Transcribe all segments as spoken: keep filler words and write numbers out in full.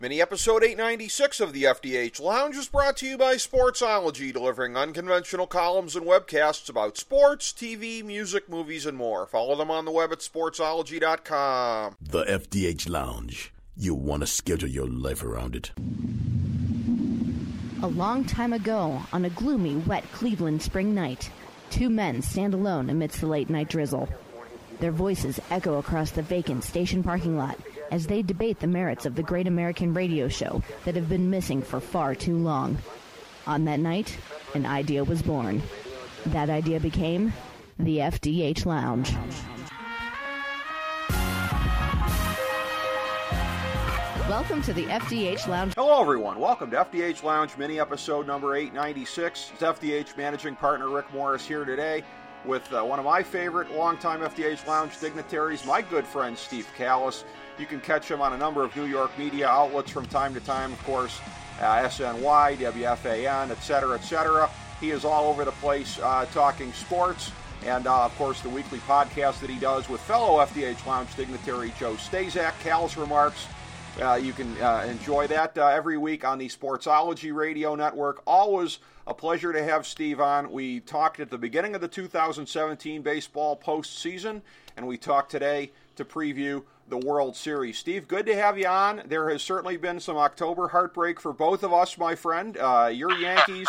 Mini episode eight ninety-six of the F D H Lounge is brought to you by Sportsology, delivering unconventional columns and webcasts about sports, T V, music, movies, and more. Follow them on the web at sportsology dot com. The F D H Lounge. You want to schedule your life around it. A long time ago, on a gloomy, wet Cleveland spring night, two men stand alone amidst the late-night drizzle. Their voices echo across the vacant station parking lot as they debate the merits of the great American radio show that have been missing for far too long. On that night, an idea was born. That idea became the F D H Lounge. Welcome to the F D H Lounge. Hello, everyone. Welcome to F D H Lounge mini episode number eight ninety-six. It's F D H managing partner Rick Morris here today with uh, one of my favorite longtime F D H Lounge dignitaries, my good friend Steve Callis. You can catch him on a number of New York media outlets from time to time, of course, uh, S N Y, W F A N, et cetera, et cetera. He is all over the place uh, talking sports, and, uh, of course, the weekly podcast that he does with fellow F D H Lounge dignitary Joe Stazak, Callis Remarks. Uh, you can uh, enjoy that uh, every week on the Sportsology Radio Network. Always a pleasure to have Steve on. We talked at the beginning of the two thousand seventeen baseball postseason, and we talked today to preview the World Series. Steve, good to have you on. There has certainly been some October heartbreak for both of us, my friend. Uh, your Yankees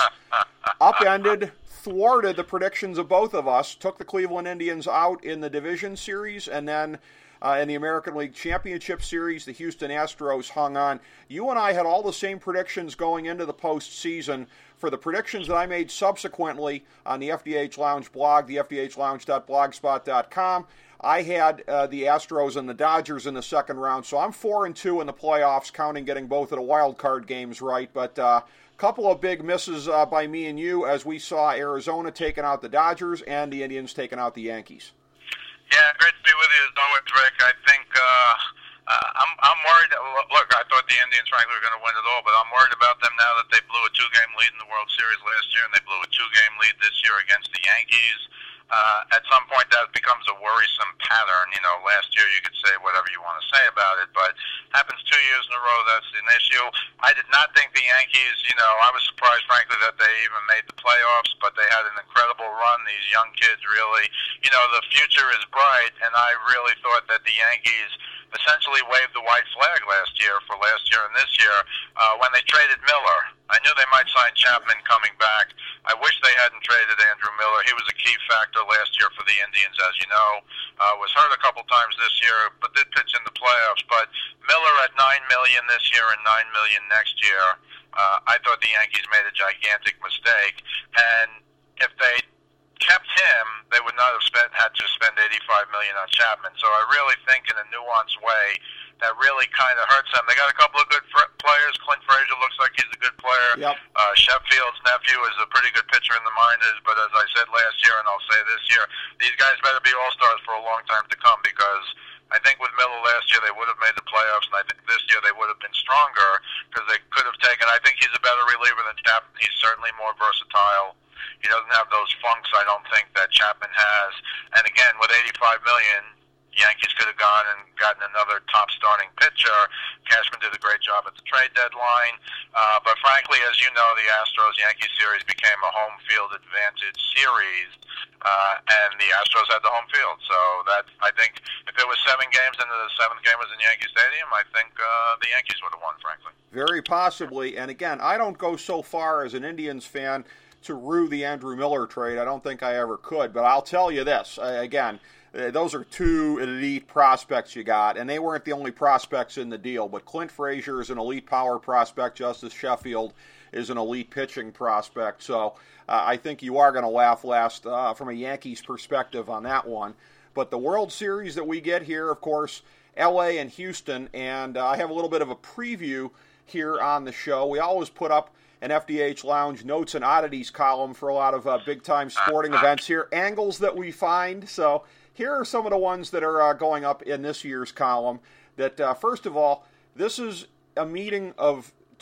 upended, thwarted the predictions of both of us, took the Cleveland Indians out in the division series, and then Uh, in the American League Championship Series, the Houston Astros hung on. You and I had all the same predictions going into the postseason. For the predictions that I made subsequently on the F D H Lounge blog, the f d h lounge dot blogspot dot com, I had uh, the Astros and the Dodgers in the second round, so I'm four and two in the playoffs, counting getting both of the wild card games right. But a uh, couple of big misses uh, by me and you as we saw Arizona taking out the Dodgers and the Indians taking out the Yankees. Yeah, great to be with you as always, Rick. I think uh, uh, I'm I'm worried. Look, I thought the Indians, frankly, were going to win it all, but I'm worried about them now that they blew a two-game lead in the World Series last year, and they blew a two-game lead this year against the Yankees. Uh, at some point, that becomes a worrisome pattern. You know, last year you could say whatever you want to say about it, but happens two years in a row, that's an issue. I did not think the Yankees, you know, I was surprised, frankly, that they even made the playoffs, but they had an incredible run. These young kids really, you know, the future is bright, and I really thought that the Yankees essentially waved the white flag last year for last year and this year uh, when they traded Miller. I knew they might sign Chapman coming back. I wish they hadn't traded Andrew Miller. He was a key factor last year for the Indians, as you know. Uh, was hurt a couple times this year, but did pitch in the playoffs. But Miller at nine million dollars this year and nine million dollars next year, uh, I thought the Yankees made a gigantic mistake. And if they kept him, they would not have spent had to spend eighty-five million dollars on Chapman. So I really think in a nuanced way that really kind of hurts them. They got a couple of good fr- players. Clint Frazier looks like he's a good player. Yep. Uh, Sheffield's nephew is a pretty good pitcher in the minors, but as I said last year, and I'll say this year, these guys better be all-stars for a long time to come, because I think with Miller last year they would have made the playoffs, and I think this year they would have been stronger because they could have taken, I think he's a better reliever than Chapman. He's certainly more versatile. He doesn't have those funks, I don't think, that Chapman has. And again, with eighty-five million dollars, Yankees could have gone and gotten another top starting pitcher. Cashman did a great job at the trade deadline. Uh, but frankly, as you know, the Astros-Yankees series became a home field advantage series, uh, and the Astros had the home field. So that, I think, if it was seven games and the seventh game was in Yankee Stadium, I think uh, the Yankees would have won, frankly. Very possibly. And again, I don't go so far as an Indians fan to rue the Andrew Miller trade. I don't think I ever could. But I'll tell you this, uh, again, uh, those are two elite prospects you got, and they weren't the only prospects in the deal. But Clint Frazier is an elite power prospect. Justice Sheffield is an elite pitching prospect. So uh, I think you are going to laugh last uh, from a Yankees perspective on that one. But the World Series that we get here, of course, L A and Houston, and uh, I have a little bit of a preview here on the show. We always put up an F D H Lounge Notes and Oddities column for a lot of uh, big-time sporting events here, angles that we find. So here are some of the ones that are uh, going up in this year's column. That, uh, first of all, this is a meeting of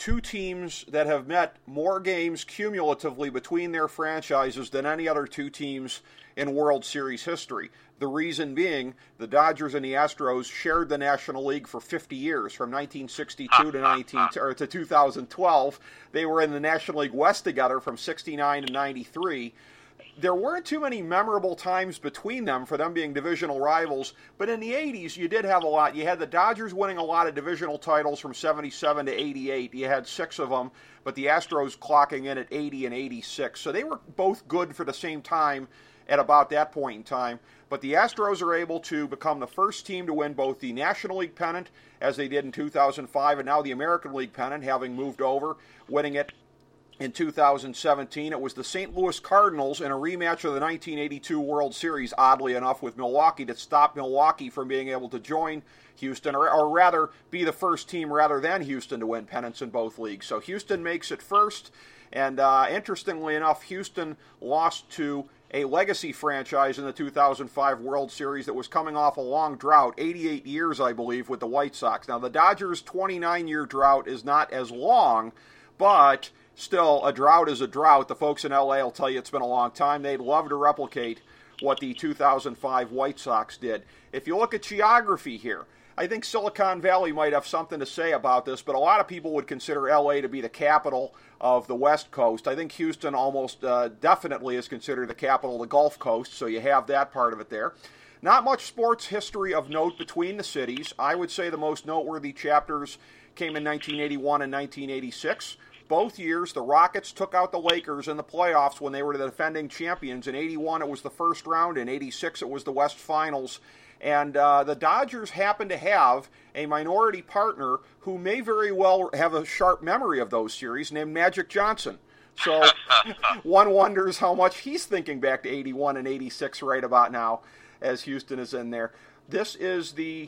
two teams that have met more games cumulatively between their franchises than any other two teams in World Series history. The reason being, the Dodgers and the Astros shared the National League for fifty years, from nineteen sixty-two to nineteen or to two thousand twelve. They were in the National League West together from sixty-nine to ninety-three. There weren't too many memorable times between them for them being divisional rivals, but in the eighties you did have a lot. You had the Dodgers winning a lot of divisional titles from seventy-seven to eighty-eight. You had six of them, but the Astros clocking in at eighty and eighty-six. So they were both good for the same time at about that point in time. But the Astros are able to become the first team to win both the National League pennant, as they did in two thousand five, and now the American League pennant, having moved over, winning it in two thousand seventeen. It was the Saint Louis Cardinals in a rematch of the nineteen eighty-two World Series, oddly enough, with Milwaukee, that stopped Milwaukee from being able to join Houston, or, or rather be the first team rather than Houston to win pennants in both leagues. So Houston makes it first, and uh, interestingly enough, Houston lost to a legacy franchise in the two thousand five World Series that was coming off a long drought, eighty-eight years, I believe, with the White Sox. Now, the Dodgers' twenty-nine-year drought is not as long, but still, a drought is a drought. The folks in L A will tell you it's been a long time. They'd love to replicate what the two thousand five White Sox did. If you look at geography here, I think Silicon Valley might have something to say about this, but a lot of people would consider L A to be the capital of the West Coast. I think Houston almost uh, definitely is considered the capital of the Gulf Coast, so you have that part of it there. Not much sports history of note between the cities. I would say the most noteworthy chapters came in nineteen eighty-one and nineteen eighty-six. Both years, the Rockets took out the Lakers in the playoffs when they were the defending champions. In eighty-one, it was the first round. In eighty-six, it was the West Finals. And uh, the Dodgers happen to have a minority partner who may very well have a sharp memory of those series, named Magic Johnson. So one wonders how much he's thinking back to eighty-one and eighty-six right about now, as Houston is in there. This is the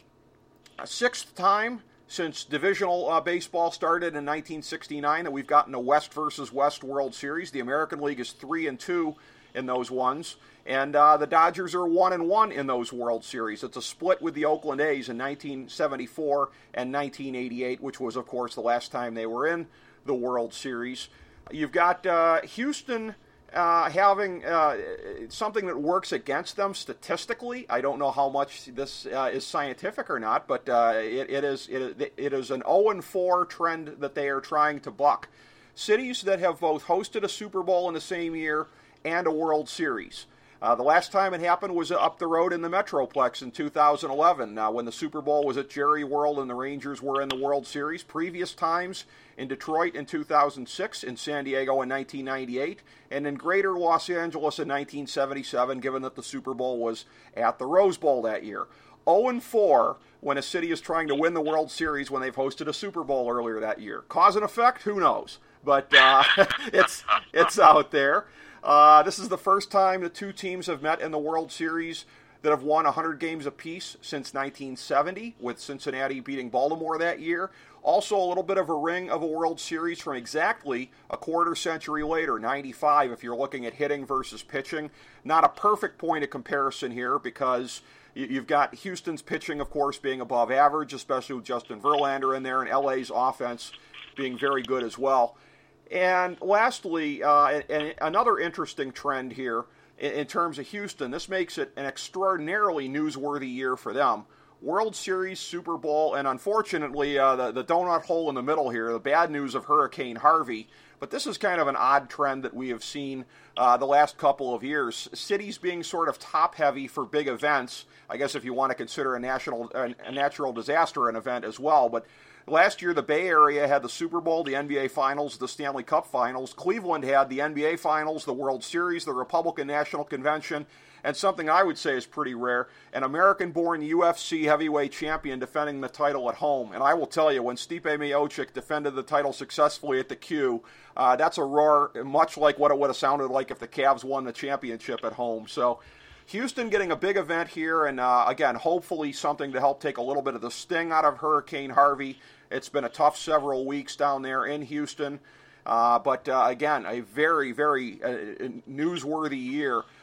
sixth time since divisional uh, baseball started in nineteen sixty-nine that we've gotten a West versus West World Series. The American League is three and two in those ones, and uh, the Dodgers are one and one in those World Series. It's a split with the Oakland A's in nineteen seventy-four and nineteen eighty-eight, which was, of course, the last time they were in the World Series. You've got uh, Houston uh, having uh, something that works against them statistically. I don't know how much this uh, is scientific or not, but uh, it, it is it, it is an oh and four trend that they are trying to buck. Cities that have both hosted a Super Bowl in the same year and a World Series. Uh, the last time it happened was up the road in the Metroplex in two thousand eleven, uh, when the Super Bowl was at Jerry World and the Rangers were in the World Series. Previous times in Detroit in two thousand six, in San Diego in nineteen ninety-eight, and in Greater Los Angeles in nineteen seventy-seven, given that the Super Bowl was at the Rose Bowl that year. oh and four when a city is trying to win the World Series when they've hosted a Super Bowl earlier that year. Cause and effect? Who knows? But uh, it's it's out there. Uh, this is the first time the two teams have met in the World Series that have won one hundred games apiece since nineteen seventy, with Cincinnati beating Baltimore that year. Also a little bit of a ring of a World Series from exactly a quarter century later, ninety-five, if you're looking at hitting versus pitching. Not a perfect point of comparison here, because you've got Houston's pitching, of course, being above average, especially with Justin Verlander in there, and L A's offense being very good as well. And lastly, uh, and another interesting trend here in, in terms of Houston, this makes it an extraordinarily newsworthy year for them. World Series, Super Bowl, and unfortunately, uh, the, the donut hole in the middle here, the bad news of Hurricane Harvey. But this is kind of an odd trend that we have seen uh, the last couple of years. Cities being sort of top-heavy for big events. I guess if you want to consider a national, a natural disaster an event as well, but last year, the Bay Area had the Super Bowl, the N B A Finals, the Stanley Cup Finals. Cleveland had the N B A Finals, the World Series, the Republican National Convention, and something I would say is pretty rare, an American-born U F C heavyweight champion defending the title at home. And I will tell you, when Stipe Miocic defended the title successfully at the Q, uh, that's a roar much like what it would have sounded like if the Cavs won the championship at home. So Houston getting a big event here, and uh, again, hopefully something to help take a little bit of the sting out of Hurricane Harvey. It's been a tough several weeks down there in Houston, uh, but uh, again, a very, very uh, newsworthy year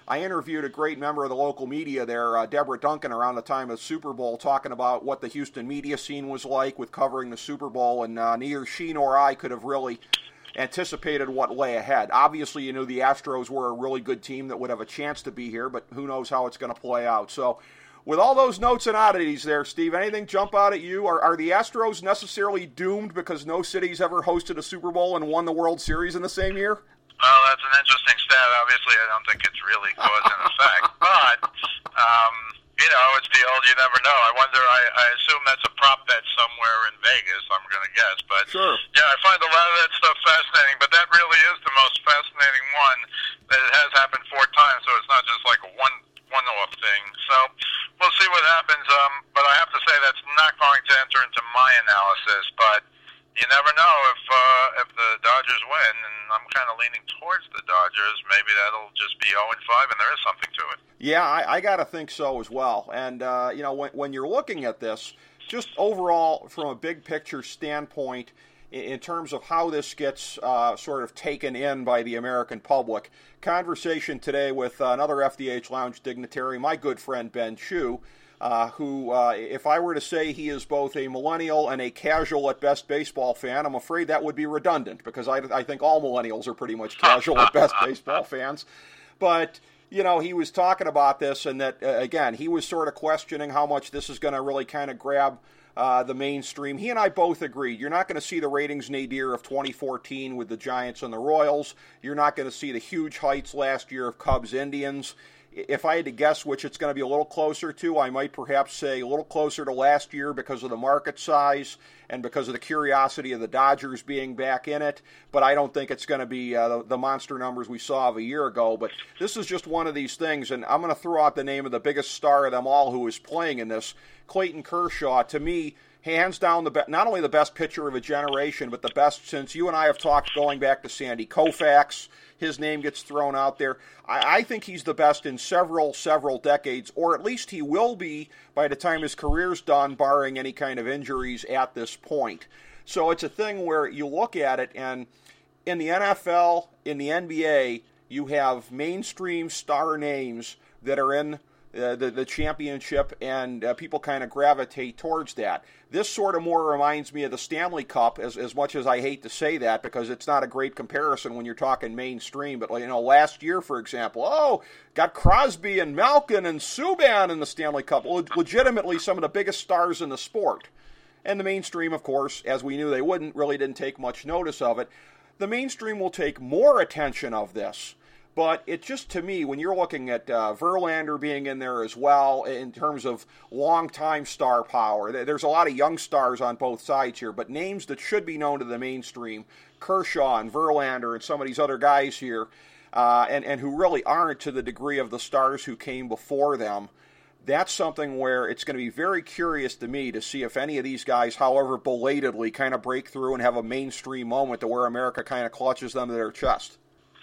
I interviewed a great member of the local media there, uh, Deborah Duncan, around the time of the Super Bowl, talking about what the Houston media scene was like with covering the Super Bowl, and uh, neither she nor I could have really anticipated what lay ahead. Obviously, you knew the Astros were a really good team that would have a chance to be here, but who knows how it's going to play out. So, with all those notes and oddities there, Steve, anything jump out at you? Are, are the Astros necessarily doomed because no city's ever hosted a Super Bowl and won the World Series in the same year? Well, that's an interesting stat. Obviously, I don't think it's really cause and effect, but um, you know, it's the old you never know. I wonder. I, I assume that's a prop bet somewhere in Vegas. I'm going to guess, but sure. Yeah, I find a lot of that stuff fascinating. But that really is the most fascinating one. That it has happened four times, so it's not just like a one one-off thing. So we'll see what happens. Um, but I have to say that's not going to enter into my analysis, but. You never know if uh, if the Dodgers win, and I'm kind of leaning towards the Dodgers. Maybe that'll just be oh and five, and there is something to it. Yeah, I, I got to think so as well. And, uh, you know, when, when you're looking at this, just overall from a big picture standpoint, in, in terms of how this gets uh, sort of taken in by the American public, conversation today with uh, another F D H Lounge dignitary, my good friend Ben Chu, Uh, who, uh, if I were to say he is both a millennial and a casual at best baseball fan, I'm afraid that would be redundant because I, I think all millennials are pretty much casual at best baseball fans. But, you know, he was talking about this and that, uh, again, he was sort of questioning how much this is going to really kind of grab uh, the mainstream. He and I both agreed. You're not going to see the ratings nadir of twenty fourteen with the Giants and the Royals. You're not going to see the huge heights last year of Cubs-Indians. If I had to guess which it's going to be a little closer to, I might perhaps say a little closer to last year because of the market size and because of the curiosity of the Dodgers being back in it. But I don't think it's going to be uh, the, the monster numbers we saw of a year ago. But this is just one of these things, and I'm going to throw out the name of the biggest star of them all who is playing in this, Clayton Kershaw. To me, hands down, the be- not only the best pitcher of a generation, but the best since you and I have talked going back to Sandy Koufax. His name gets thrown out there. I, I think he's the best in several, several decades, or at least he will be by the time his career's done, barring any kind of injuries at this point. So it's a thing where you look at it, and in the N F L, in the N B A, you have mainstream star names that are in Uh, the, the championship, and uh, people kind of gravitate towards that. This sort of more reminds me of the Stanley Cup, as as much as I hate to say that, because it's not a great comparison when you're talking mainstream. But, you know, last year, for example, oh, got Crosby and Malkin and Subban in the Stanley Cup. Le- legitimately some of the biggest stars in the sport. And the mainstream, of course, as we knew they wouldn't, really didn't take much notice of it. The mainstream will take more attention of this. But it just, to me, when you're looking at uh, Verlander being in there as well, in terms of long-time star power, there's a lot of young stars on both sides here, but names that should be known to the mainstream, Kershaw and Verlander and some of these other guys here, uh, and, and who really aren't to the degree of the stars who came before them, that's something where it's going to be very curious to me to see if any of these guys, however belatedly, kind of break through and have a mainstream moment to where America kind of clutches them to their chest.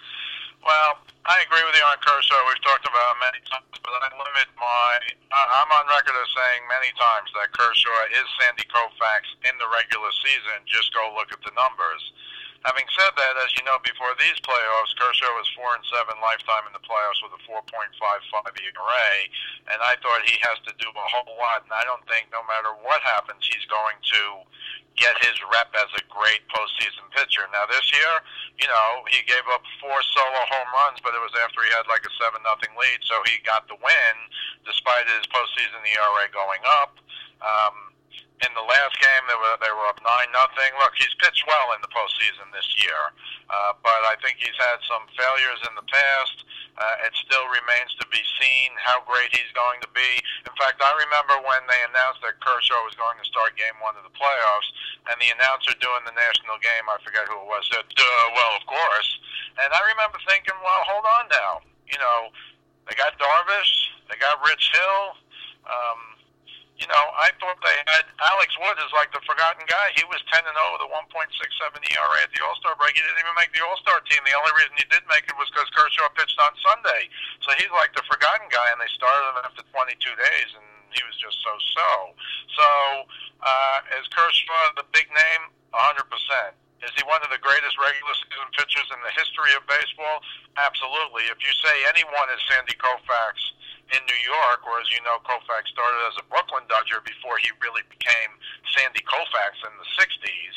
Well, I agree with you on Kershaw. We've talked about it many times, but I limit my... I'm on record as saying many times that Kershaw is Sandy Koufax in the regular season. Just go look at the numbers. Having said that, as you know, before these playoffs, Kershaw was four and seven lifetime in the playoffs with a four point five five E R A, and I thought he has to do a whole lot, and I don't think no matter what happens, he's going to get his rep as a great postseason pitcher. Now, this year, you know, he gave up four solo home runs, but it was after he had like a seven nothing lead, so he got the win despite his postseason E R A going up. Um, in the last game, they were they were up nine nothing. Look, he's pitched well in the postseason this year, uh, but I think he's had some failures in the past. Uh, it still remains to be seen how great he's going to be. In fact, I remember when they announced that Kershaw was going to start game one of the playoffs, and the announcer doing the national game, I forget who it was, said, duh, well, of course. And I remember thinking, well, hold on now. You know, they got Darvish, they got Rich Hill. Um, you know, I thought they had Alex Wood is like the forgotten guy. He was ten and oh with a one point six seven E R A at the All-Star break. He didn't even make the All-Star team. The only reason he did make it was because Kershaw pitched on Sunday. So he's like the forgotten guy, and they started him after twenty-two days, and he was just so-so. So, uh, is Kershaw the big name? one hundred percent. Is he one of the greatest regular season pitchers pitchers in the history of baseball? Absolutely. If you say anyone is Sandy Koufax in New York, or as you know, Koufax started as a Brooklyn Dodger before he really became Sandy Koufax in the sixties,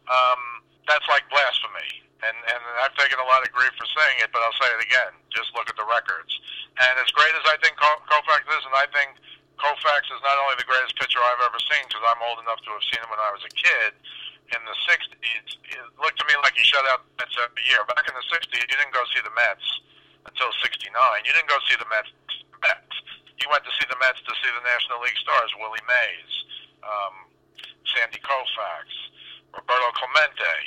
um, that's like blasphemy. And, and I've taken a lot of grief for saying it, but I'll say it again. Just look at the records. And as great as I think Koufax is, and I think Koufax is not only the greatest pitcher I've ever seen, because I'm old enough to have seen him when I was a kid, in the sixties, it looked to me like he shut out the Mets every year. Back in the sixties, you didn't go see the Mets until sixty-nine. You didn't go see the Mets. Mets. You went to see the Mets to see the National League stars, Willie Mays, um, Sandy Koufax, Roberto Clemente.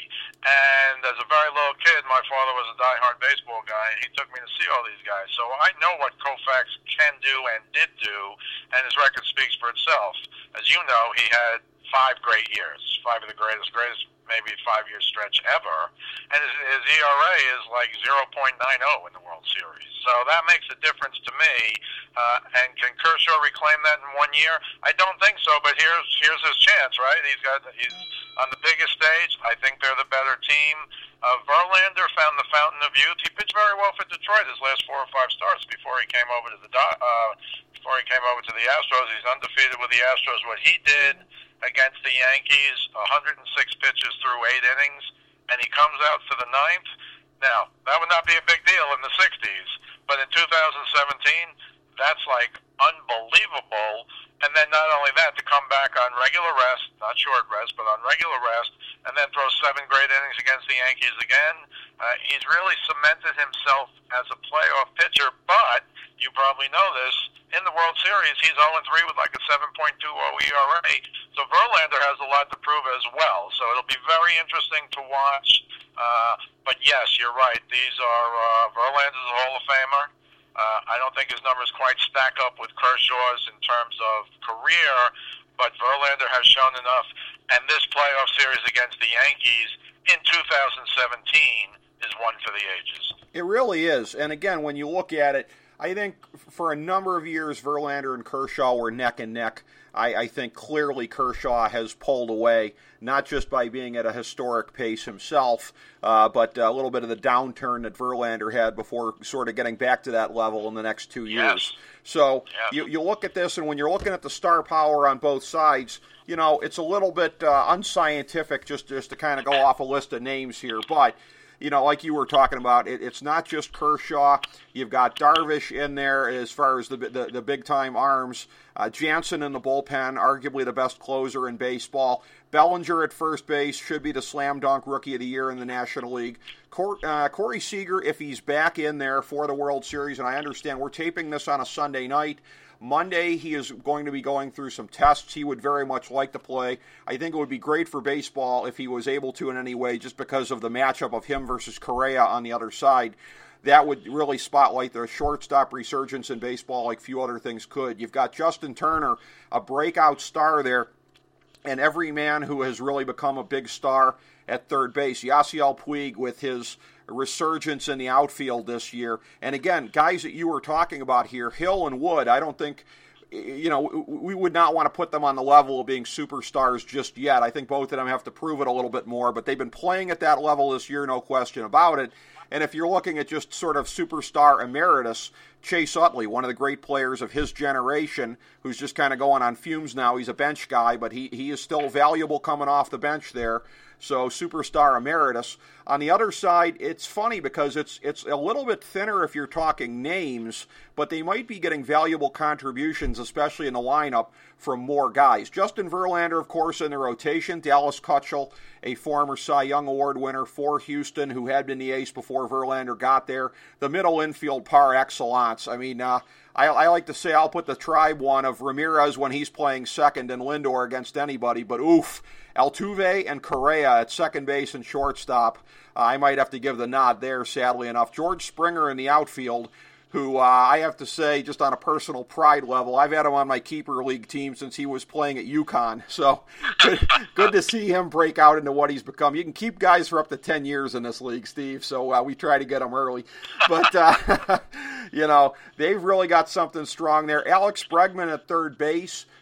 And as a very little kid, my father was a diehard baseball guy, and he took me to see all these guys. So I know what Koufax can do and did do, and his record speaks for itself. As you know, he had five great years, five of the greatest, greatest maybe five-year stretch ever, and his, his E R A is like zero point nine oh in the World Series. So that makes a difference to me. Uh, and can Kershaw reclaim that in one year? I don't think so, but here's here's his chance, right? He's got he's on the biggest stage. I think they're the better team. Uh, Verlander found the fountain of youth. He pitched very well for Detroit his last four or five starts before he came over to the uh, before he came over to the Astros. He's undefeated with the Astros. What he did against the Yankees, one hundred six pitches through eight innings, and he comes out for the ninth. Now, that would not be a big deal in the sixties, but in two thousand seventeen, that's like unbelievable. And then not only that, to come back on regular rest, not short rest, but on regular rest, and then throw seven great innings against the Yankees again. Uh, he's really cemented himself as a playoff pitcher, but you probably know this, in the World Series, he's oh and three with like a seven point two oh E R A. So Verlander has a lot to prove as well. So it'll be very interesting to watch. Uh, but yes, you're right. These are, uh, Verlander's a Hall of Famer. Uh, I don't think his numbers quite stack up with Kershaw's in terms of career, but Verlander has shown enough. And this playoff series against the Yankees in two thousand seventeen is one for the ages. It really is. And again, when you look at it, I think for a number of years, Verlander and Kershaw were neck and neck. I, I think clearly Kershaw has pulled away, not just by being at a historic pace himself, uh, but a little bit of the downturn that Verlander had before sort of getting back to that level in the next two years. Yes. So yes. You, you look at this, and when you're looking at the star power on both sides, you know, it's a little bit uh, unscientific just, just to kind of go off a list of names here, but you know, like you were talking about, it, it's not just Kershaw. You've got Darvish in there as far as the the, the big-time arms. Uh, Jansen in the bullpen, arguably the best closer in baseball. Bellinger at first base should be the slam-dunk rookie of the year in the National League. Cor- uh, Corey Seager, if he's back in there for the World Series, and I understand we're taping this on a Sunday night, Monday, he is going to be going through some tests. He would very much like to play. I think it would be great for baseball if he was able to in any way, just because of the matchup of him versus Correa on the other side. That would really spotlight the shortstop resurgence in baseball like few other things could. You've got Justin Turner, a breakout star there, and every man who has really become a big star at third base. Yasiel Puig with his resurgence in the outfield this year. And again, guys that you were talking about here, Hill and Wood, I don't think, you know, we would not want to put them on the level of being superstars just yet. I think both of them have to prove it a little bit more, but they've been playing at that level this year, no question about it. And if you're looking at just sort of superstar emeritus, Chase Utley, one of the great players of his generation, who's just kind of going on fumes now. He's a bench guy, but he, he is still valuable coming off the bench there. So superstar emeritus. On the other side, it's funny because it's it's a little bit thinner if you're talking names, but they might be getting valuable contributions, especially in the lineup, from more guys. Justin Verlander, of course, in the rotation. Dallas Keuchel, a former Cy Young Award winner for Houston, who had been the ace before Verlander got there. The middle infield par excellence. I mean, uh, I, I like to say I'll put the tribe one of Ramirez when he's playing second and Lindor against anybody, but oof. Altuve and Correa at second base and shortstop. Uh, I might have to give the nod there, sadly enough. George Springer in the outfield, who uh, I have to say, just on a personal pride level, I've had him on my keeper league team since he was playing at UConn. So good, good to see him break out into what he's become. You can keep guys for up to ten years in this league, Steve, so uh, we try to get them early. But, uh, you know, they've really got something strong there. Alex Bregman at third base,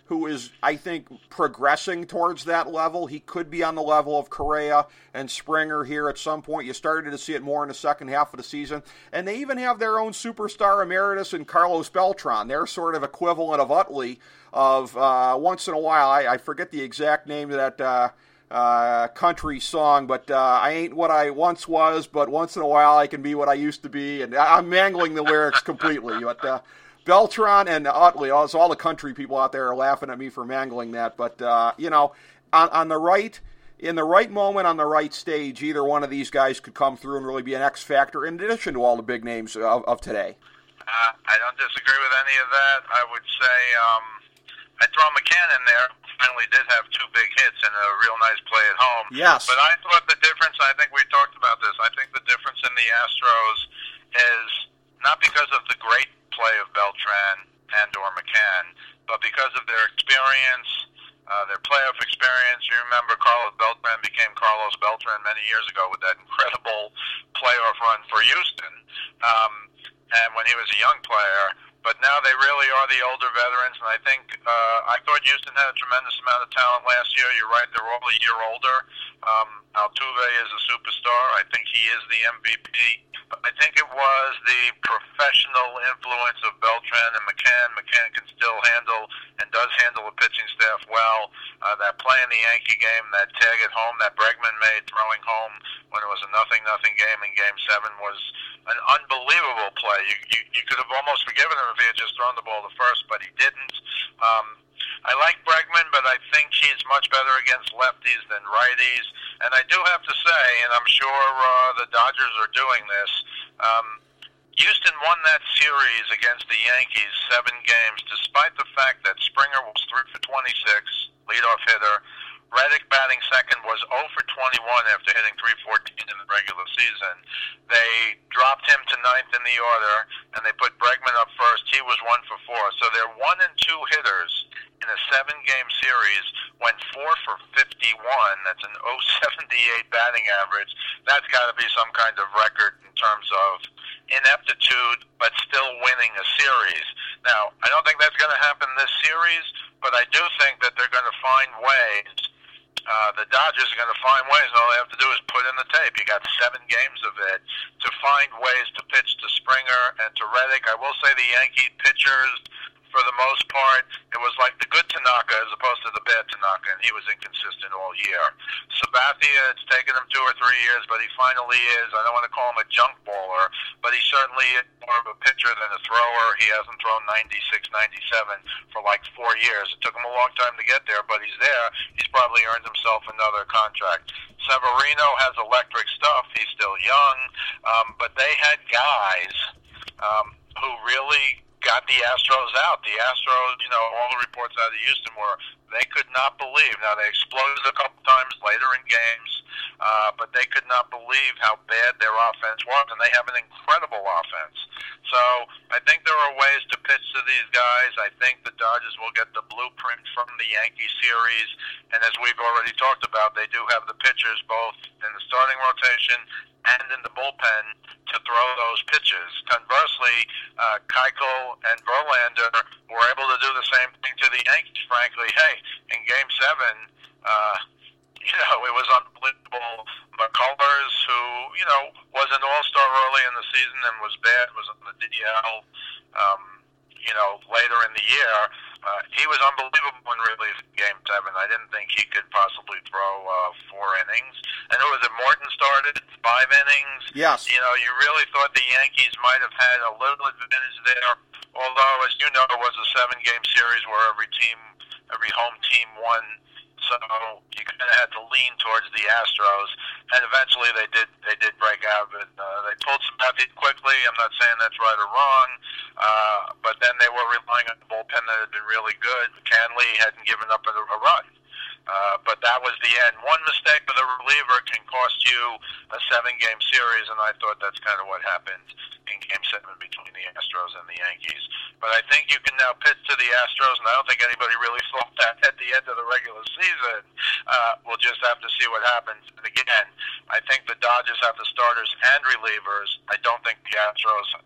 who is, I think, progressing towards that level. He could be on the level of Correa and Springer here at some point. You started to see it more in the second half of the season. And they even have their own superstar emeritus in Carlos Beltran. They're sort of equivalent of Utley of uh, once in a while. I, I forget the exact name of that uh, uh, country song, but uh, I ain't what I once was, but once in a while I can be what I used to be. And I'm mangling the lyrics completely. But uh, Beltran and Utley, so all the country people out there are laughing at me for mangling that. But, uh, you know, on, on the right, in the right moment, on the right stage, either one of these guys could come through and really be an X factor in addition to all the big names of, of today. Uh, I don't disagree with any of that. I would say um, I'd throw McCann in there. Finally did have two big hits and a real nice play at home. Yes. But I thought the difference, I think we talked about this, I think the difference in the Astros is not because of the great play of Beltran and or McCann, but because of their experience, uh, their playoff experience. You remember Carlos Beltran became Carlos Beltran many years ago with that incredible playoff run for Houston, um, and when he was a young player. But now they really are the older veterans, and I think uh, I thought Houston had a tremendous amount of talent last year. You're right; they're all a year older. Um, Altuve is a superstar. I think he is the M V P. But I think it was the professional influence of Beltran and McCann. McCann can still handle and does handle the pitching staff well. Uh, that play in the Yankee game, that tag at home that Bregman made throwing home when it was a nothing nothing game in Game Seven was an unbelievable play. You, you you could have almost forgiven him if he had just thrown the ball to first, but he didn't. Um, I like Bregman, but I think he's much better against lefties than righties. And I do have to say, and I'm sure uh, the Dodgers are doing this, um, Houston won that series against the Yankees seven games, despite the fact that Springer was three for twenty-six, leadoff hitter. Reddick batting second was oh for twenty-one after hitting three fourteen in the regular season. They dropped him to ninth in the order, and they put Bregman up first. He was one for four. So they're one and two hitters in a seven-game series, went four for fifty-one. That's an oh seventy-eight batting average. That's got to be some kind of record in terms of ineptitude, but still winning a series. Now, I don't think that's going to happen this series, but I do think that they're going to find ways. Uh, the Dodgers are going to find ways. All they have to do is put in the tape. You got seven games of it to find ways to pitch to Springer and to Reddick. I will say the Yankee pitchers, for the most part, it was like the good Tanaka as opposed to the bad Tanaka, and he was inconsistent all year. Sabathia, it's taken him two or three years, but he finally is. I don't want to call him a junk baller, but he certainly is more of a pitcher than a thrower. He hasn't thrown ninety-six, ninety-seven for like four years. It took him a long time to get there, but he's there. He's probably earned himself another contract. Severino has electric stuff. He's still young, um, but they had guys um, who really got the Astros out. The Astros, you know, all the reports out of Houston were they could not believe. Now, they exploded a couple times later in games, uh, but they could not believe how bad their offense was, and they have an incredible offense. So I think there are ways to pitch to these guys. I think the Dodgers will get the blueprint from the Yankee series, and as we've already talked about, they do have the pitchers both in the starting rotation and in the bullpen to throw those pitches. Conversely, uh, Keuchel and Verlander were able to do the same thing to the Yankees, frankly. Hey, in Game seven, uh, you know, it was unbelievable. McCullers, who, you know, was an all-star early in the season and was bad, was on the D L, um, you know, later in the year. Uh, he was unbelievable in really Game seven. I didn't think he could possibly throw uh, four innings. And who was it? Morton started five innings. Yes. You know, you really thought the Yankees might have had a little advantage there. Although, as you know, it was a seven-game series where every team, every home team won. So you kind of had to lean towards the Astros, and eventually they did. They did break out, but uh, they pulled some out quickly. I'm not saying that's right or wrong, uh, but then they were relying on the bullpen that had been really good. McCanley hadn't given up a, a run, uh, but that was the end. One mistake with a reliever can cost you a seven-game series, and I thought that's kind of what happened in Game seven between the Astros and the Yankees. But I think you can now pitch to the Astros, and I don't think anybody really thought that at the end of the regular season. Uh, we'll just have to see what happens. And again, I think the Dodgers have the starters and relievers. I don't think the Astros, I think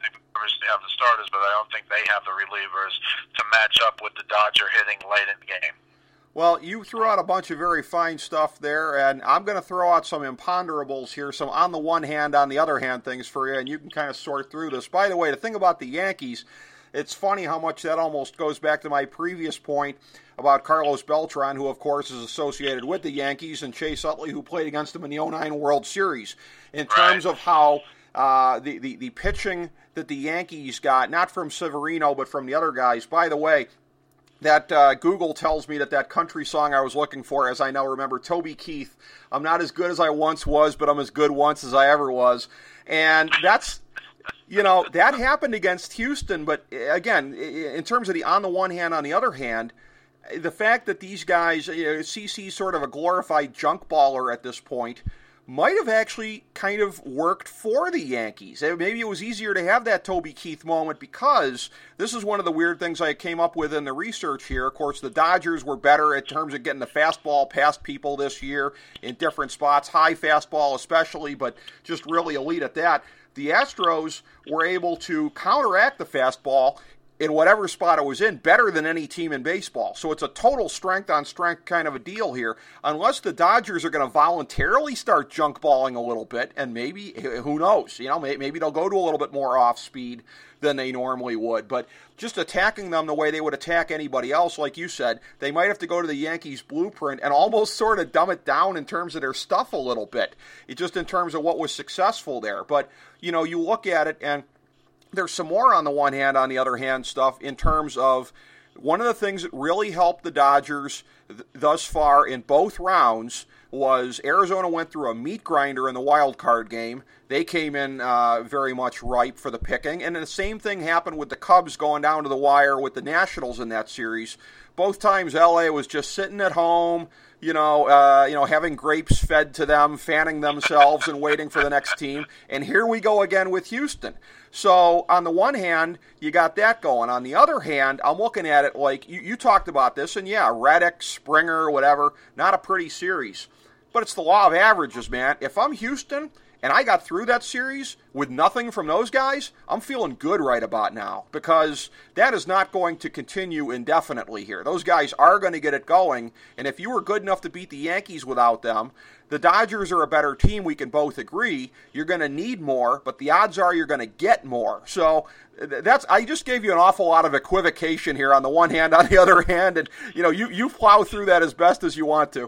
obviously have the starters, but I don't think they have the relievers to match up with the Dodger hitting late in the game. Well, you threw out a bunch of very fine stuff there, and I'm going to throw out some imponderables here, some on the one hand, on the other hand things for you, and you can kind of sort through this. By the way, the thing about the Yankees, it's funny how much that almost goes back to my previous point about Carlos Beltran, who, of course, is associated with the Yankees, and Chase Utley, who played against him in the oh nine World Series, in terms right. of how uh, the, the, the pitching that the Yankees got, not from Severino, but from the other guys. By the way, that uh, Google tells me that that country song I was looking for, as I now remember, Toby Keith, I'm not as good as I once was, but I'm as good once as I ever was. And that's, you know, that happened against Houston. But again, in terms of the on the one hand, on the other hand, the fact that these guys, you know, C C's sort of a glorified junk baller at this point, might have actually kind of worked for the Yankees. Maybe it was easier to have that Toby Keith moment because this is one of the weird things I came up with in the research here. Of course, the Dodgers were better in terms of getting the fastball past people this year in different spots, high fastball especially, but just really elite at that. The Astros were able to counteract the fastball in whatever spot it was in, better than any team in baseball. So it's a total strength-on-strength kind of a deal here. Unless the Dodgers are going to voluntarily start junk balling a little bit, and maybe, who knows, you know, maybe they'll go to a little bit more off-speed than they normally would. But just attacking them the way they would attack anybody else, like you said, they might have to go to the Yankees' blueprint and almost sort of dumb it down in terms of their stuff a little bit, it just in terms of what was successful there. But, you know, you look at it, and there's some more on the one hand, on the other hand stuff in terms of one of the things that really helped the Dodgers th- thus far in both rounds was Arizona went through a meat grinder in the wild card game. They came in uh, very much ripe for the picking. And the same thing happened with the Cubs going down to the wire with the Nationals in that series. Both times L A was just sitting at home, you know, uh, you know, having grapes fed to them, fanning themselves and waiting for the next team. And here we go again with Houston. So on the one hand, you got that going. On the other hand, I'm looking at it like, you, you talked about this, and yeah, Reddick, Springer, whatever, not a pretty series. But it's the law of averages, man. If I'm Houston and I got through that series with nothing from those guys, I'm feeling good right about now because that is not going to continue indefinitely here. Those guys are going to get it going, and if you were good enough to beat the Yankees without them, the Dodgers are a better team, we can both agree. You're going to need more, but the odds are you're going to get more. So that's I just gave you an awful lot of equivocation here on the one hand, on the other hand, and you know you, you plow through that as best as you want to.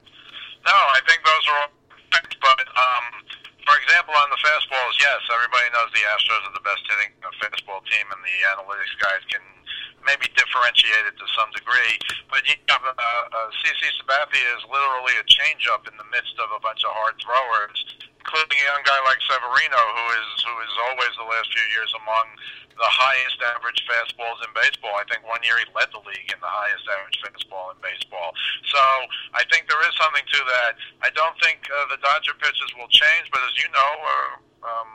No, I think those are all things, but um, for example, on the fastballs, yes, everybody knows the Astros are the best hitting fastball team, and the analytics guys can maybe differentiate it to some degree. But you know, uh, uh, C C Sabathia is literally a changeup in the midst of a bunch of hard throwers, including a young guy like Severino, who is who is always the last few years among the highest average fastballs in baseball. I think one year he led the league in the highest average fastball in baseball. So I think there is something to that. I don't think uh, the Dodger pitches will change, but as you know, uh, um,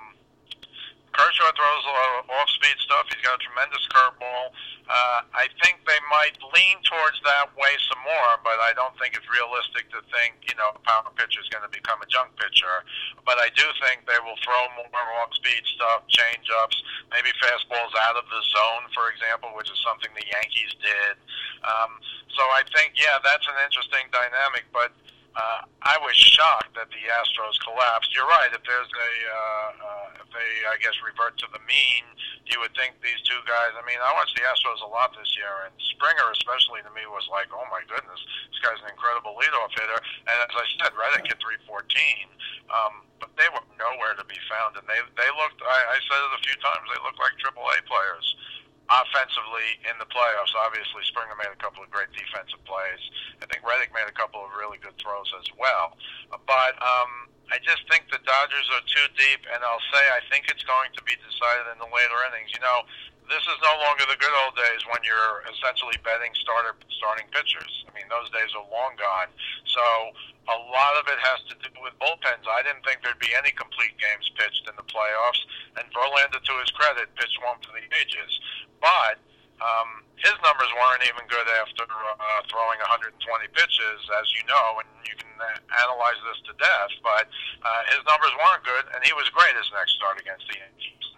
Kershaw throws a lot of off-speed stuff. He's got a tremendous curveball. Uh, I think they might lean towards that way some more, but I don't think it's realistic to think, you know, a power pitcher is going to become a junk pitcher. But I do think they will throw more off-speed stuff, change-ups, maybe fastballs out of the zone, for example, which is something the Yankees did. Um, so I think, yeah, that's an interesting dynamic, but Uh, I was shocked that the Astros collapsed. You're right. If there's a, uh, uh, if they, I guess, revert to the mean, you would think these two guys. I mean, I watched the Astros a lot this year, and Springer, especially to me, was like, oh my goodness, this guy's an incredible leadoff hitter. And as I said, Reddick hit three fourteen, um, but they were nowhere to be found. And they, they looked. I, I said it a few times. They looked like triple A players. Offensively in the playoffs, obviously Springer made a couple of great defensive plays. I think Reddick made a couple of really good throws as well. But um, I just think the Dodgers are too deep, and I'll say I think it's going to be decided in the later innings. You know, this is no longer the good old days when you're essentially betting starter starting pitchers. I mean, those days are long gone. So a lot of it has to do with bullpens. I didn't think there'd be any complete games pitched in the playoffs, and Verlander, to his credit, pitched one for the ages. But um, his numbers weren't even good after uh, throwing one hundred twenty pitches, as you know, and you can analyze this to death. But uh, his numbers weren't good, and he was great his next start against the Yankees.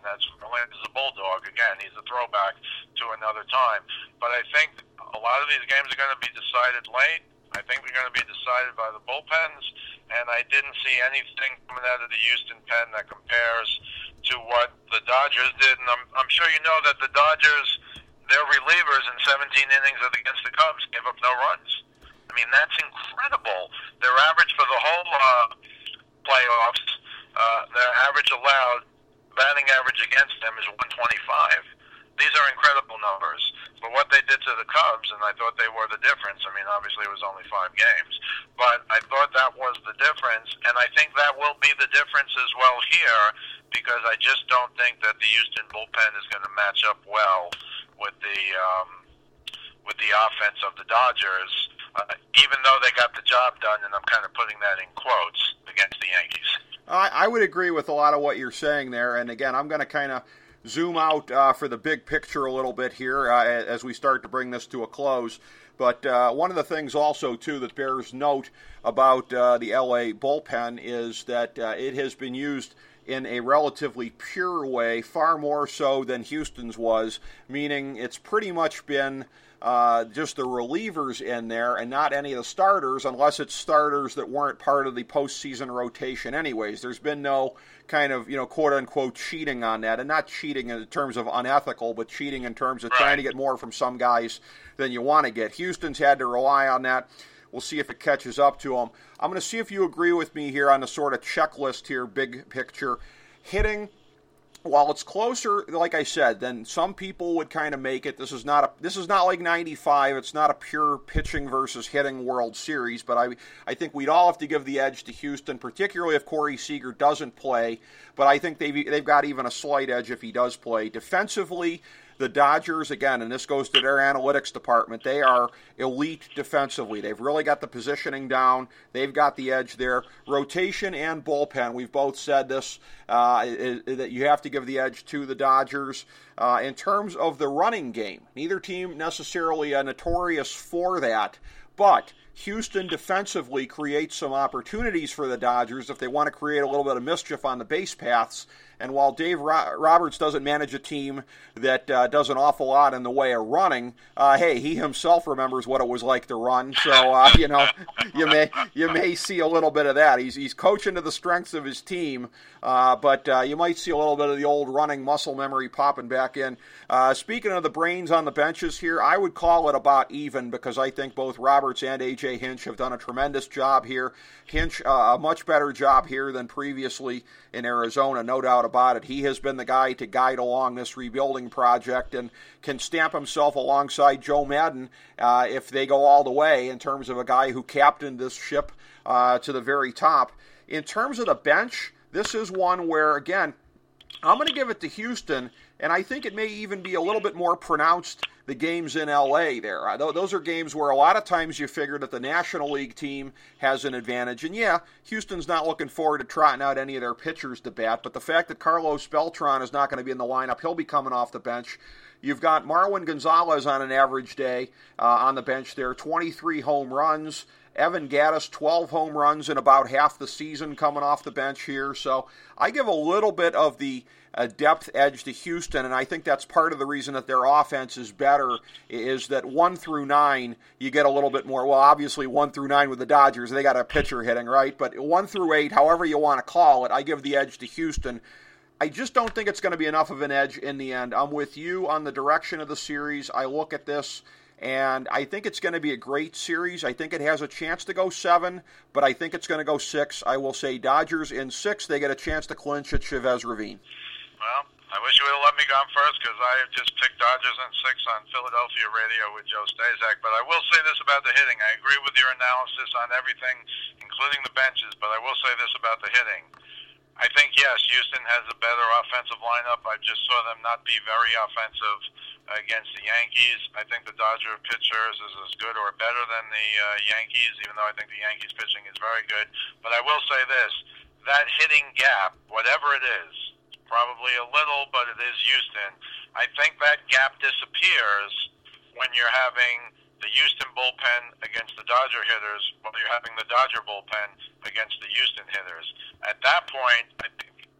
That's Verlander's a bulldog. Again, he's a throwback to another time. But I think a lot of these games are going to be decided late. I think they're going to be decided by the bullpens, and I didn't see anything coming out of the Houston pen that compares to what the Dodgers did. And I'm, I'm sure you know that the Dodgers, their relievers in seventeen innings against the Cubs gave up no runs. I mean, that's incredible. Their average for the whole uh, playoffs, uh, their average allowed, batting average against them is one twenty-five. These are incredible numbers. But what they did to the Cubs, and I thought they were the difference. I mean, obviously it was only five games. But I thought that was the difference, and I think that will be the difference as well here, because I just don't think that the Houston bullpen is going to match up well with the um, with the offense of the Dodgers, uh, even though they got the job done, and I'm kind of putting that in quotes, against the Yankees. I, I would agree with a lot of what you're saying there, and again, I'm going to kind of zoom out uh, for the big picture a little bit here uh, as we start to bring this to a close. But uh, one of the things also, too, that bears note about uh, the L A bullpen is that uh, it has been used in a relatively pure way, far more so than Houston's was, meaning it's pretty much been uh, just the relievers in there and not any of the starters, unless it's starters that weren't part of the postseason rotation anyways. There's been no kind of, you know, quote-unquote cheating on that, and not cheating in terms of unethical, but cheating in terms of right. trying to get more from some guys than you want to get. Houston's had to rely on that. We'll see if it catches up to them. I'm going to see if you agree with me here on the sort of checklist here, big picture. Hitting, while it's closer, like I said, then some people would kind of make it. This is not a, this is not like ninety-five. It's not a pure pitching versus hitting World Series, but I I think we'd all have to give the edge to Houston, particularly if Corey Seager doesn't play. But I think they've they've got even a slight edge if he does play. Defensively, the Dodgers, again, and this goes to their analytics department, they are elite defensively. They've really got the positioning down. They've got the edge there. Rotation and bullpen, we've both said this, uh, is, is that you have to give the edge to the Dodgers. Uh, in terms of the running game, neither team necessarily uh, notorious for that, but Houston defensively creates some opportunities for the Dodgers if they want to create a little bit of mischief on the base paths. And while Dave Ro- Roberts doesn't manage a team that uh, does an awful lot in the way of running, uh, hey, he himself remembers what it was like to run. So uh, you know, you may you may see a little bit of that. He's he's coaching to the strengths of his team, uh, but uh, you might see a little bit of the old running muscle memory popping back in. Uh, speaking of the brains on the benches here, I would call it about even, because I think both Roberts and A J Hinch have done a tremendous job here. Hinch, uh, a much better job here than previously in Arizona, no doubt about it. He has been the guy to guide along this rebuilding project and can stamp himself alongside Joe Madden uh, if they go all the way in terms of a guy who captained this ship uh, to the very top. In terms of the bench, this is one where, again, I'm going to give it to Houston, and I think it may even be a little bit more pronounced the games in L A there. Uh, those are games where a lot of times you figure that the National League team has an advantage. And yeah, Houston's not looking forward to trotting out any of their pitchers to bat, but the fact that Carlos Beltran is not going to be in the lineup, he'll be coming off the bench. You've got Marwin Gonzalez on an average day uh, on the bench there, twenty-three home runs. Evan Gattis, twelve home runs in about half the season coming off the bench here. So I give a little bit of the uh, depth edge to Houston, and I think that's part of the reason that their offense is better, is that one through nine, you get a little bit more. Well, obviously one through nine with the Dodgers, they got a pitcher hitting, right? But one through eight, however you want to call it, I give the edge to Houston. I just don't think it's going to be enough of an edge in the end. I'm with you on the direction of the series. I look at this, and I think it's going to be a great series. I think it has a chance to go seven, but I think it's going to go six. I will say Dodgers in six. They get a chance to clinch at Chavez Ravine. Well, I wish you would have let me go on first, because I just picked Dodgers in six on Philadelphia radio with Joe Stazak. But I will say this about the hitting. I agree with your analysis on everything, including the benches, but I will say this about the hitting. I think, yes, Houston has a better offensive lineup. I just saw them not be very offensive against the Yankees. I think the Dodger pitchers is as good or better than the uh, Yankees, even though I think the Yankees pitching is very good. But I will say this, that hitting gap, whatever it is, probably a little, but it is Houston, I think that gap disappears when you're having the Houston bullpen against the Dodger hitters, while you're having the Dodger bullpen against the Houston hitters. At that point, I think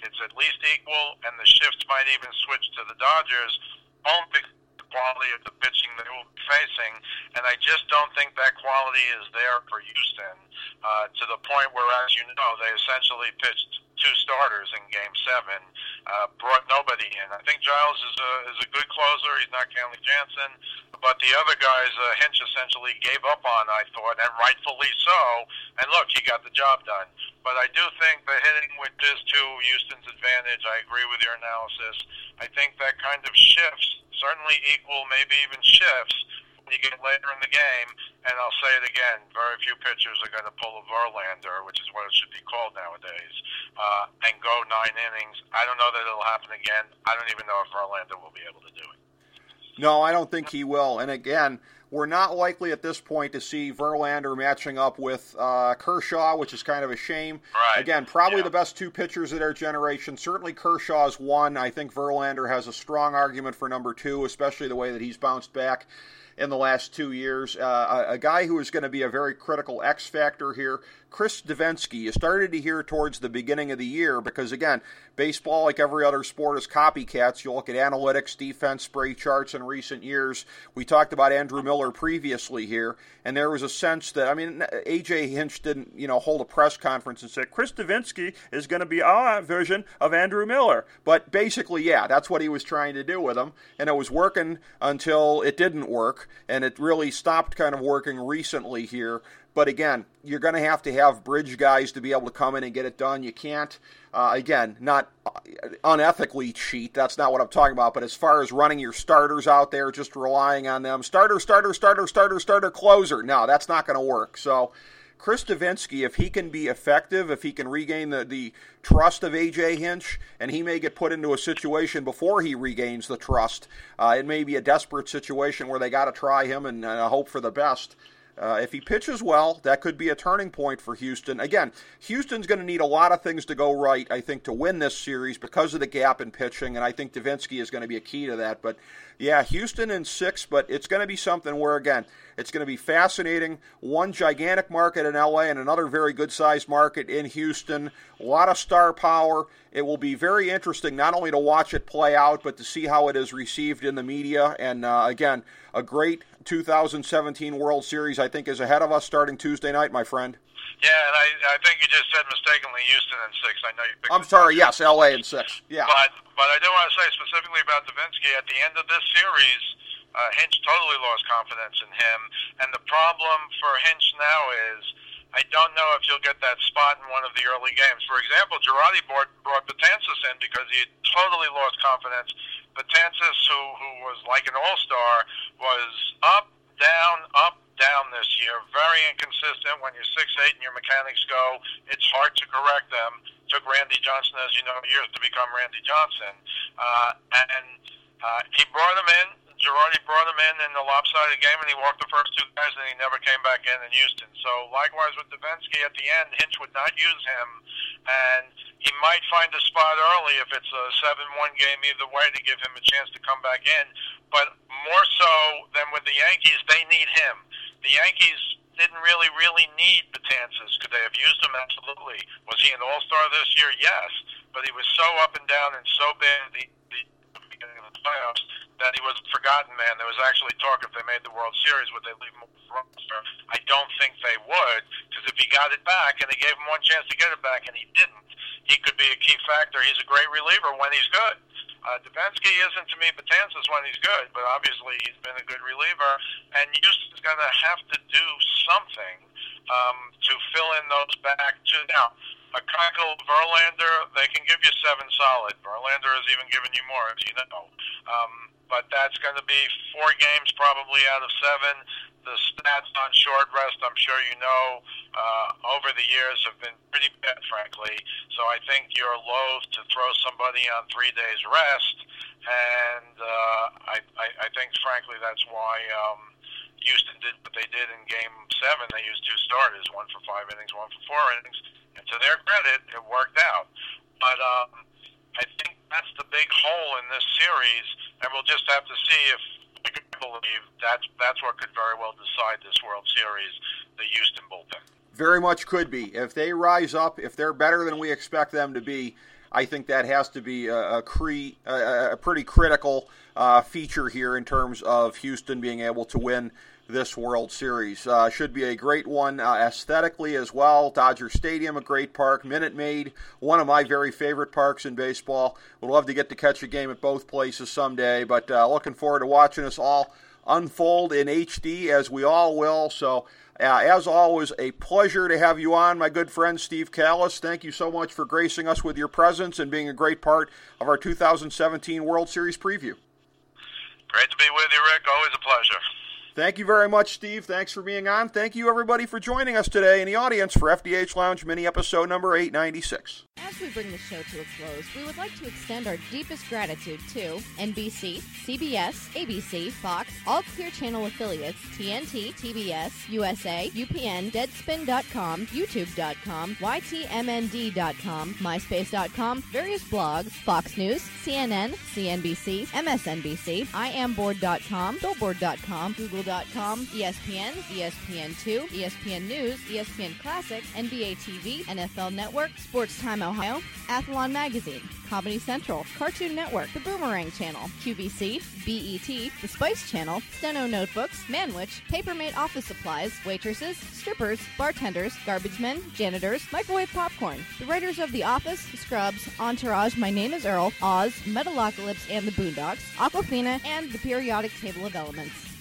it's at least equal, and the shifts might even switch to the Dodgers, only because of the quality of the pitching they will be facing, and I just don't think that quality is there for Houston, uh, to the point where, as you know, they essentially pitched two starters in Game Seven, uh, brought nobody in. I think Giles is a is a good closer. He's not Kenley Jansen, but the other guys, uh, Hinch essentially gave up on, I thought, and rightfully so. And look, he got the job done. But I do think the hitting with this to Houston's advantage. I agree with your analysis. I think that kind of shifts, certainly equal, maybe even shifts, you get later in the game, and I'll say it again, very few pitchers are going to pull a Verlander, which is what it should be called nowadays, uh, and go nine innings. I don't know that it'll happen again. I don't even know if Verlander will be able to do it. No, I don't think he will. And again, we're not likely at this point to see Verlander matching up with uh, Kershaw, which is kind of a shame. Right. Again, probably yeah. the best two pitchers of their generation. Certainly Kershaw's one. I think Verlander has a strong argument for number two, especially the way that he's bounced back in the last two years. Uh, a, a guy who is going to be a very critical X factor here, Chris Devenski. You started to hear towards the beginning of the year because, again, baseball, like every other sport, is copycats. You look at analytics, defense, spray charts in recent years. We talked about Andrew Miller previously here, and there was a sense that, I mean, A J Hinch didn't, you know, hold a press conference and say, Chris Devenski is going to be our version of Andrew Miller. But basically, yeah, that's what he was trying to do with him, and it was working until it didn't work, and it really stopped kind of working recently here. But again, you're going to have to have bridge guys to be able to come in and get it done. You can't, uh, again, not unethically cheat. That's not what I'm talking about. But as far as running your starters out there, just relying on them, starter, starter, starter, starter, starter, closer. No, that's not going to work. So Chris Devenski, if he can be effective, if he can regain the, the trust of A J Hinch, and he may get put into a situation before he regains the trust, uh, it may be a desperate situation where they got to try him and uh, hope for the best. Uh, if he pitches well, that could be a turning point for Houston. Again, Houston's going to need a lot of things to go right, I think, to win this series because of the gap in pitching, and I think Devenski is going to be a key to that. But, yeah, Houston in six, but it's going to be something where, again, it's going to be fascinating. One gigantic market in L A and another very good-sized market in Houston. A lot of star power. It will be very interesting not only to watch it play out, but to see how it is received in the media. And, uh, again, a great two thousand seventeen World Series, I think, is ahead of us starting Tuesday night, my friend. Yeah, and I, I think you just said mistakenly Houston in six. I know you picked I'm sorry, yes, L A in six. Yeah. But, but I do want to say specifically about Devenski, at the end of this series, uh, Hinch totally lost confidence in him. And the problem for Hinch now is, I don't know if you'll get that spot in one of the early games. For example, Girardi brought, brought Betances in because he had totally lost confidence. Betances, who, who was like an all-star, was up, down, up, down this year. Very inconsistent. When you're six eight and your mechanics go, it's hard to correct them. Took Randy Johnson, as you know, years to become Randy Johnson. Uh, and uh, he brought him in. Girardi brought him in in the lopsided game, and he walked the first two guys, and he never came back in in Houston. So likewise with Devenski, at the end, Hinch would not use him, and he might find a spot early if it's a seven one game either way to give him a chance to come back in. But more so than with the Yankees, they need him. The Yankees didn't really, really need Betances. Could they have used him? Absolutely. Was he an all-star this year? Yes. But he was so up and down and so bad at the, the beginning of the playoffs that he was a forgotten man. There was actually talk if they made the World Series, would they leave him with the roster? I don't think they would, because if he got it back and they gave him one chance to get it back and he didn't, he could be a key factor. He's a great reliever when he's good. Uh, Devenski isn't, to me, Betances when he's good, but obviously he's been a good reliever, and Houston's going to have to do something um, to fill in those back two. Now, a Keuchel, Verlander, they can give you seven solid. Verlander has even given you more, as you know. Um, but that's going to be four games probably out of seven. The stats on short rest, I'm sure you know, uh, over the years have been pretty bad, frankly. So I think you're loath to throw somebody on three days rest. And uh, I, I, I think, frankly, that's why um, Houston did what they did in Game seven. They used two starters, one for five innings, one for four innings. And to their credit, it worked out. But um, I think that's the big hole in this series, and we'll just have to see if I believe that's that's what could very well decide this World Series, the Houston bullpen. Very much could be. If they rise up, if they're better than we expect them to be, I think that has to be a, a, cre- a, a pretty critical uh, feature here in terms of Houston being able to win this World Series. Uh, should be a great one uh, aesthetically as well. Dodger Stadium, a great park. Minute Maid, one of my very favorite parks in baseball. Would love to get to catch a game at both places someday, but uh, looking forward to watching us all unfold in H D, as we all will. So, uh, as always, a pleasure to have you on, my good friend Steve Callis. Thank you so much for gracing us with your presence and being a great part of our two thousand seventeen World Series preview. Great to be with you, Rick. Always a pleasure. Thank you very much, Steve. Thanks for being on. Thank you, everybody, for joining us today in the audience for F D H Lounge Mini Episode number eight ninety-six. As we bring the show to a close, we would like to extend our deepest gratitude to N B C, C B S, A B C, Fox, all Clear Channel affiliates, T N T, T B S, U S A, U P N, Deadspin dot com, YouTube dot com, Y T M N D dot com, MySpace dot com, various blogs, Fox News, C N N, C N B C, M S N B C, I am board dot com, Billboard dot com, Google dot com, E S P N, E S P N two, E S P N News, E S P N Classic, N B A T V, N F L Network, Sports Time Ohio, Athlon Magazine, Comedy Central, Cartoon Network, The Boomerang Channel, Q V C, B E T, The Spice Channel, Steno Notebooks, Manwich, Papermate Office Supplies, waitresses, strippers, bartenders, garbage men, janitors, microwave popcorn, the writers of The Office, Scrubs, Entourage, My Name is Earl, Oz, Metalocalypse and the Boondocks, Aquafina, and the Periodic Table of Elements.